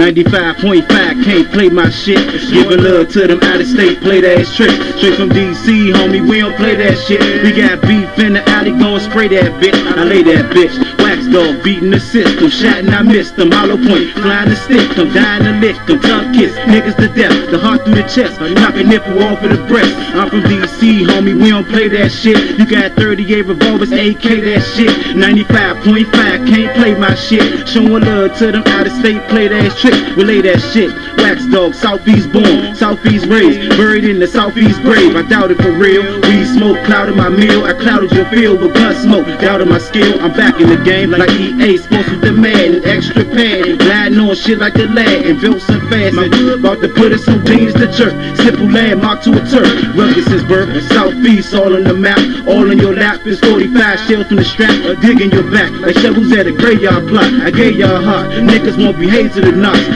95.5, can't play my shit. Giving love to them out of state, play that trick. Straight from DC, homie, we don't play that shit. We got beef in the alley, gon' spray that bitch. I lay that bitch. Wax dog beating the system, shot and I missed them. Hollow point, flying to stick them, dying to lick them. Tongue kiss, niggas to death, the heart through the chest, knock a nipple off of the breast. I'm from DC, homie, we don't play that shit. You got 38 revolvers, AK that shit. 95.5, can't play my shit. Showing love to them out of state, play that trick. Relay that shit. Wax dog, Southeast born, Southeast raised, buried in the Southeast grave. I doubt it for real. Weed smoke clouded my meal. I clouded your field with gun smoke. Doubted my skill. I'm back in the game like EA. Sports with the man and extra pad. Gliding on shit like the lad and built some fast. My hood about to put us some jeans to jerk. Simple landmark to a turf. Rugged since birth. Southeast all on the map. All in your lap. It's 45 shells from the strap. Digging your back like shovels at a graveyard plot. I gave y'all heart. Niggas won't behave to the knocks.